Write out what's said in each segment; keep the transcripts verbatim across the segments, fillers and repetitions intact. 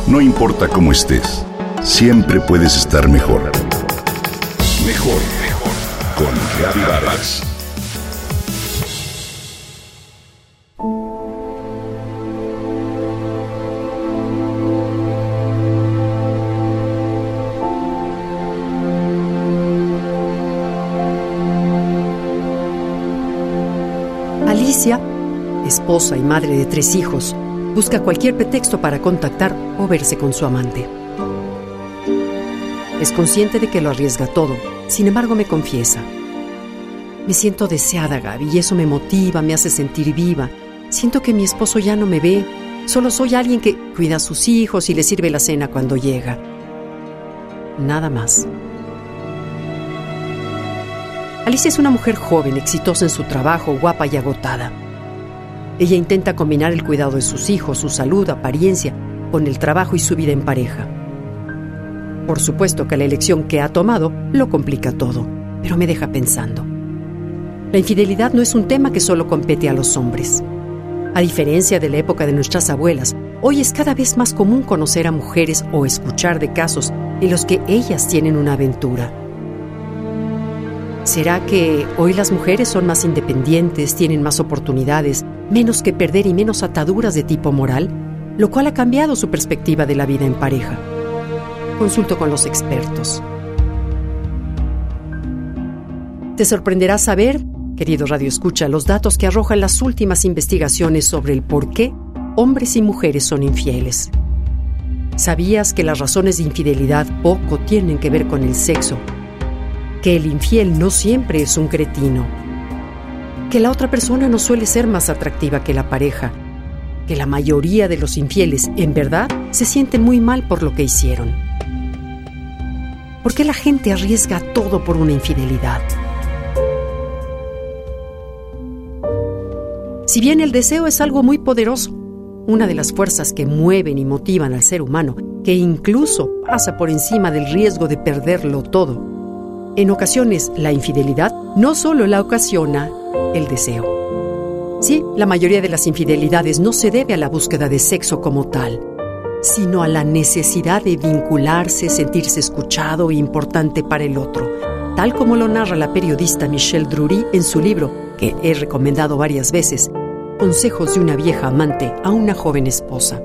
No importa cómo estés, siempre puedes estar mejor. Mejor, mejor. Con Gaby Vargas. Alicia, esposa y madre de tres hijos, busca cualquier pretexto para contactar o verse con su amante. Es consciente de que lo arriesga todo, sin embargo me confiesa: me siento deseada, Gaby, y eso me motiva, me hace sentir viva. Siento que mi esposo ya no me ve, solo soy alguien que cuida a sus hijos y le sirve la cena cuando llega. Nada más. Alicia es una mujer joven, exitosa en su trabajo, guapa y agotada. Ella intenta combinar el cuidado de sus hijos, su salud, apariencia, con el trabajo y su vida en pareja. Por supuesto que la elección que ha tomado lo complica todo, pero me deja pensando. La infidelidad no es un tema que solo compete a los hombres. A diferencia de la época de nuestras abuelas, hoy es cada vez más común conocer a mujeres o escuchar de casos en los que ellas tienen una aventura. ¿Será que hoy las mujeres son más independientes, tienen más oportunidades, menos que perder y menos ataduras de tipo moral, lo cual ha cambiado su perspectiva de la vida en pareja? Consulto con los expertos. Te sorprenderá saber, querido Radio Escucha, los datos que arrojan las últimas investigaciones sobre el por qué hombres y mujeres son infieles. ¿Sabías que las razones de infidelidad poco tienen que ver con el sexo? Que el infiel no siempre es un cretino, que la otra persona no suele ser más atractiva que la pareja, que la mayoría de los infieles, en verdad, se sienten muy mal por lo que hicieron. ¿Por qué la gente arriesga todo por una infidelidad? Si bien el deseo es algo muy poderoso, una de las fuerzas que mueven y motivan al ser humano, que incluso pasa por encima del riesgo de perderlo todo, en ocasiones, la infidelidad no solo la ocasiona el deseo. Sí, la mayoría de las infidelidades no se debe a la búsqueda de sexo como tal, sino a la necesidad de vincularse, sentirse escuchado e importante para el otro, tal como lo narra la periodista Michelle Drury en su libro, que he recomendado varias veces, Consejos de una vieja amante a una joven esposa.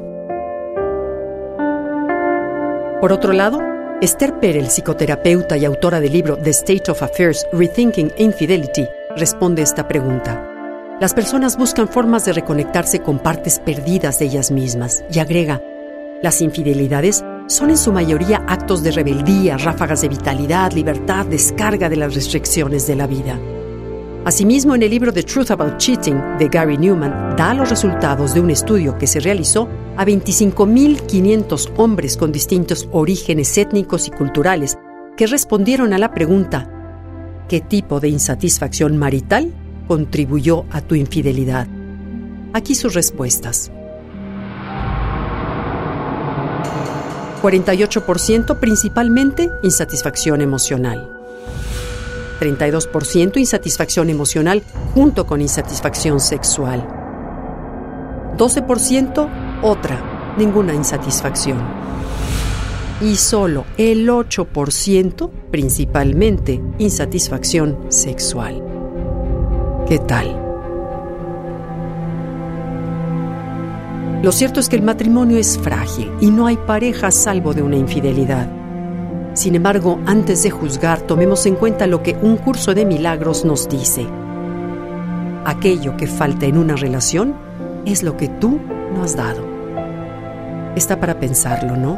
Por otro lado, Esther Perel, psicoterapeuta y autora del libro The State of Affairs, Rethinking Infidelity, responde esta pregunta. Las personas buscan formas de reconectarse con partes perdidas de ellas mismas, y agrega, las infidelidades son en su mayoría actos de rebeldía, ráfagas de vitalidad, libertad, descarga de las restricciones de la vida. Asimismo, en el libro The Truth About Cheating, de Gary Newman, da los resultados de un estudio que se realizó a veinticinco mil quinientos hombres con distintos orígenes étnicos y culturales que respondieron a la pregunta: ¿qué tipo de insatisfacción marital contribuyó a tu infidelidad? Aquí sus respuestas. cuarenta y ocho por ciento principalmente insatisfacción emocional. treinta y dos por ciento insatisfacción emocional junto con insatisfacción sexual. doce por ciento otra, ninguna insatisfacción. Y solo el ocho por ciento principalmente insatisfacción sexual. ¿Qué tal? Lo cierto es que el matrimonio es frágil y no hay pareja salvo de una infidelidad. Sin embargo, antes de juzgar, tomemos en cuenta lo que un curso de milagros nos dice. Aquello que falta en una relación es lo que tú no has dado. Está para pensarlo, ¿no?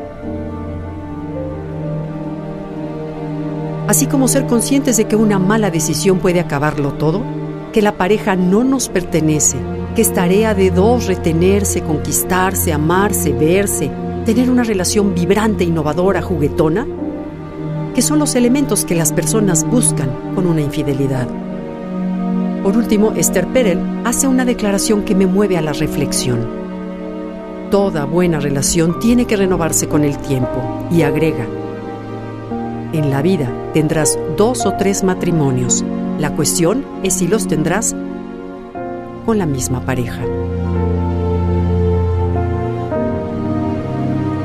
Así como ser conscientes de que una mala decisión puede acabarlo todo, que la pareja no nos pertenece, que es tarea de dos retenerse, conquistarse, amarse, verse, tener una relación vibrante, innovadora, juguetona, que son los elementos que las personas buscan con una infidelidad. Por último, Esther Perel hace una declaración que me mueve a la reflexión. Toda buena relación tiene que renovarse con el tiempo, y agrega: en la vida tendrás dos o tres matrimonios. La cuestión es si los tendrás con la misma pareja.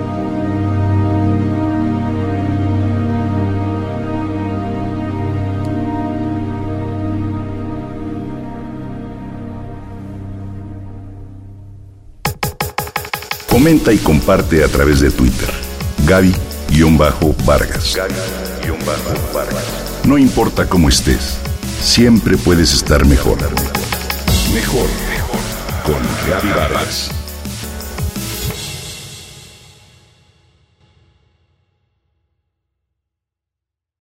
Comenta y comparte a través de Twitter. Gaby-Vargas. Gaby-Vargas. No importa cómo estés, siempre puedes estar mejor. Mejor, mejor. Con Gaby Vargas.